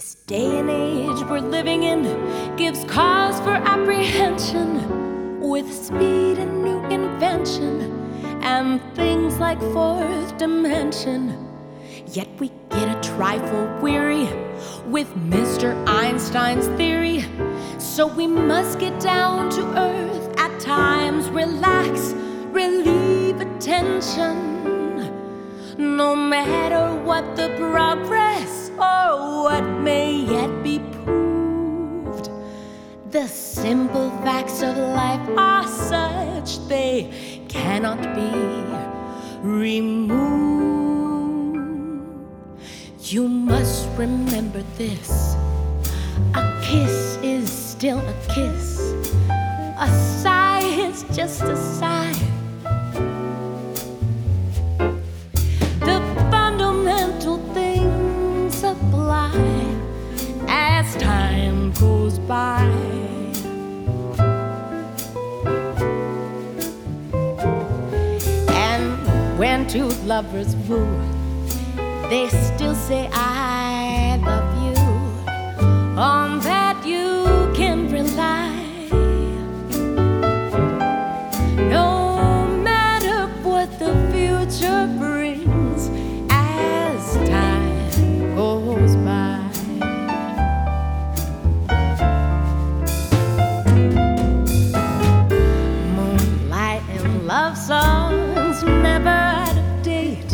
This day and age we're living in gives cause for apprehension, with speed and new invention and things like fourth dimension. Yet we get a trifle weary with Mr. Einstein's theory. So we must get down to earth at times, relax, relieve attention. No matter what the progress or what may yet be proved, the simple facts of life are such they cannot be removed. You must remember this: a kiss is still a kiss, a sigh is just a sigh. The fundamental things apply as time goes by. And when two lovers woo, they still say I love you. On that you can rely. No matter what the future brings as time goes by. Moonlight and love songs never out of date.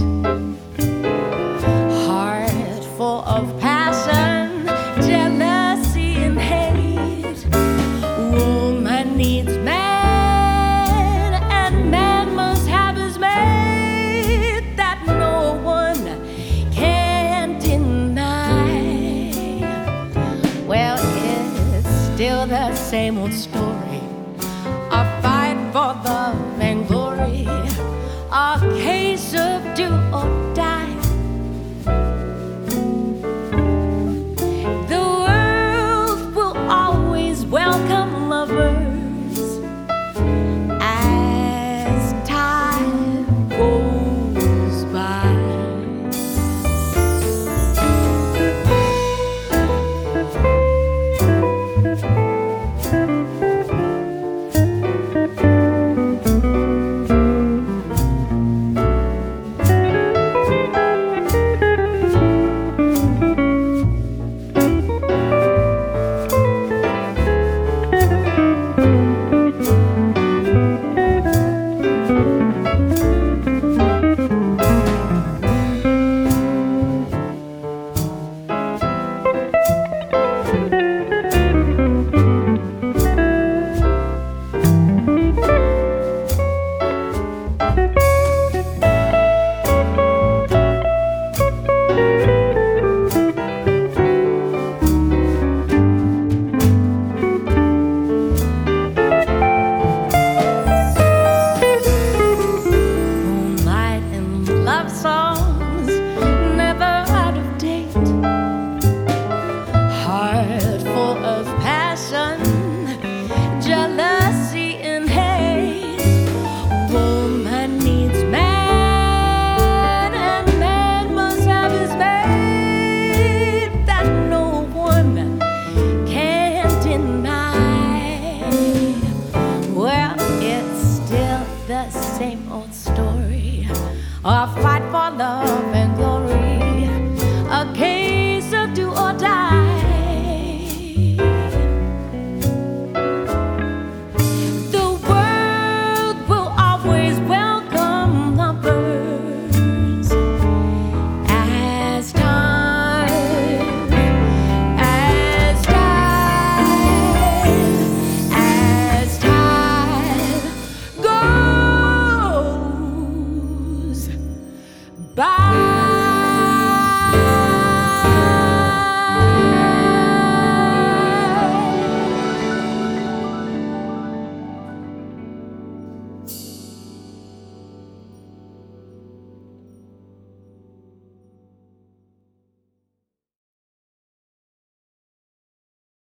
Heart full of passion, jealousy and hate. Woman needs man, and man must have his mate. That no one can deny. Well, it's still the same old story, a fight for love and glory, a case of do or die. Welcome lovers as time goes by. Love songs never out of date. Heart full of passion, jealousy and hate. Woman needs man, and man must have his mate. That no one can deny. Well, it's still the same old story, a fight for love and glory.